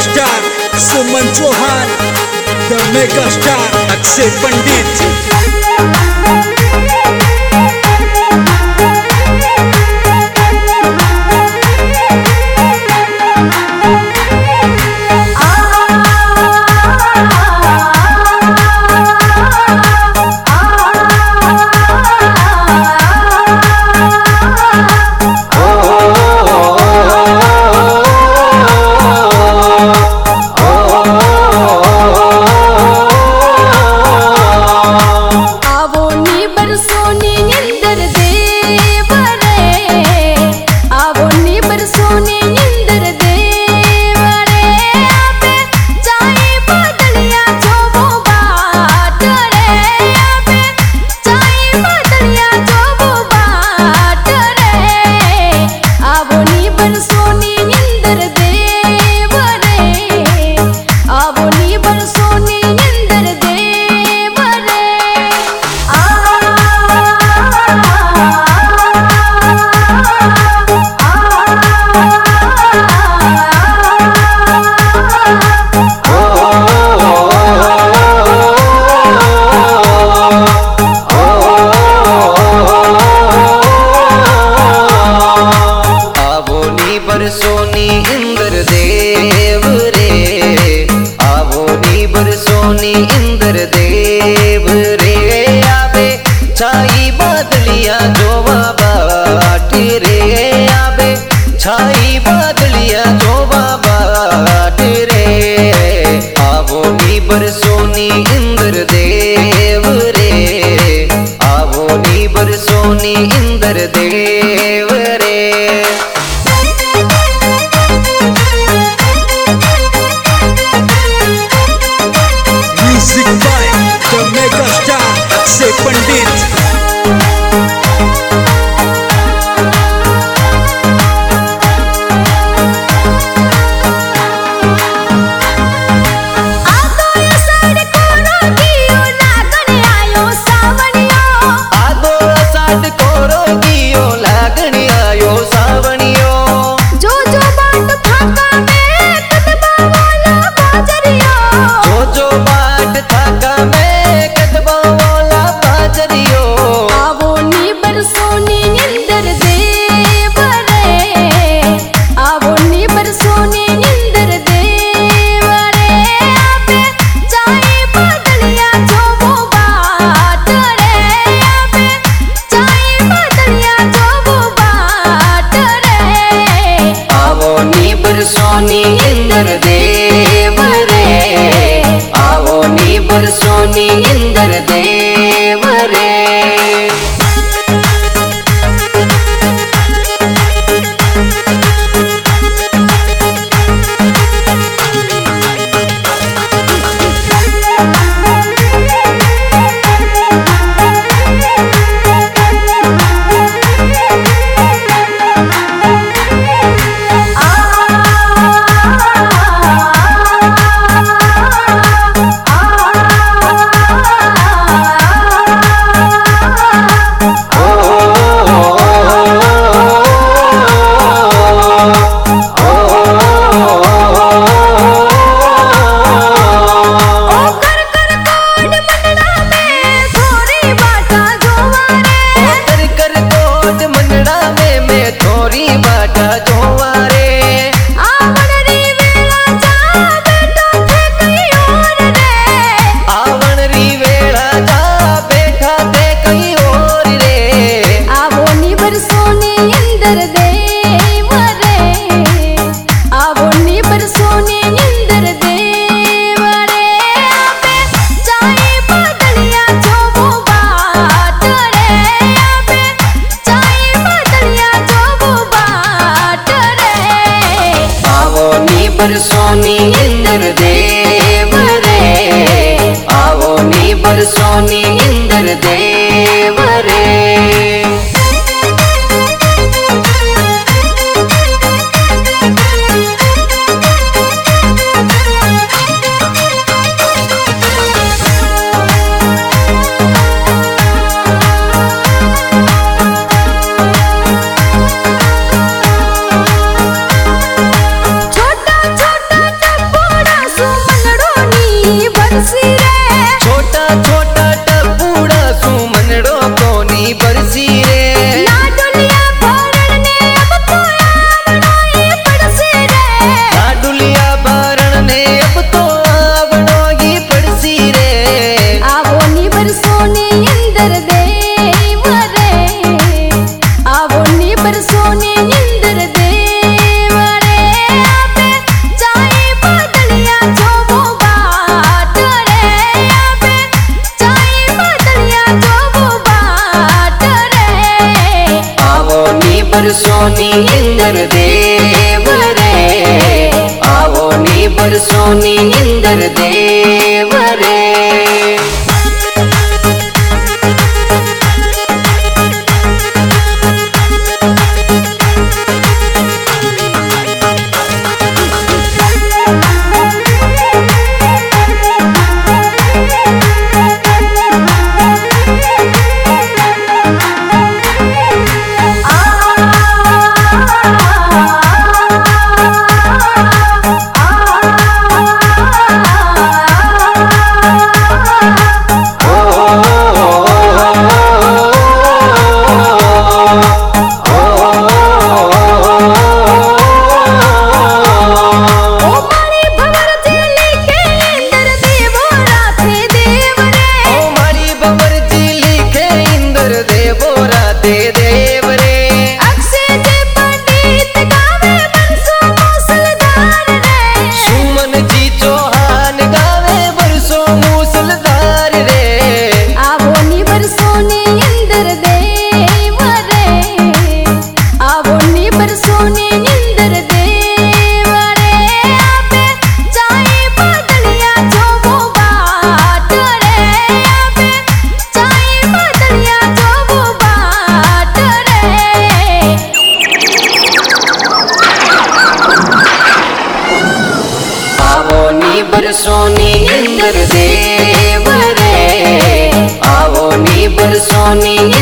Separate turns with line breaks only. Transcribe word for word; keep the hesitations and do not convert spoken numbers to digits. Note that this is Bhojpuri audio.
Star Suman Chauhan, the mega star Akshay Pandit.
सोनी इंद्र देव रे, आवो नी बरसोनी इंद्र देव रे, आबे छाई बादलिया जोवा बाट रे, आबे छाई बादलिया जोवा बाट रे, आवो नी बरसोनी इंद्र देव रे, आवो नी बरसोनी इंद्र देव रे।
The mega star Akshay Pandit.
सोनी इंद्र देव रे, आवो नी बरसोनी इंद्र देव रे। पड़सी रे
लाडुलिया भरण ने अब तो आवणो ही पड़सी रे
लाडुलिया भरण ने अब तो आवणो ही पड़सी रे
आवो नी बरसोनी इंद्र देव रे आवो नी बरसोनी इंद्र देव रे आबे चाहे बादलिया जोवो बाट रे आबे चाहे बादलिया जोवो बाट रे
आवो नी बरसोनी इंद्र देव रे आवो नी बरसोनी इंद्र देव रे बरसोनी इंद्र देव रे आवो नी बरसोनी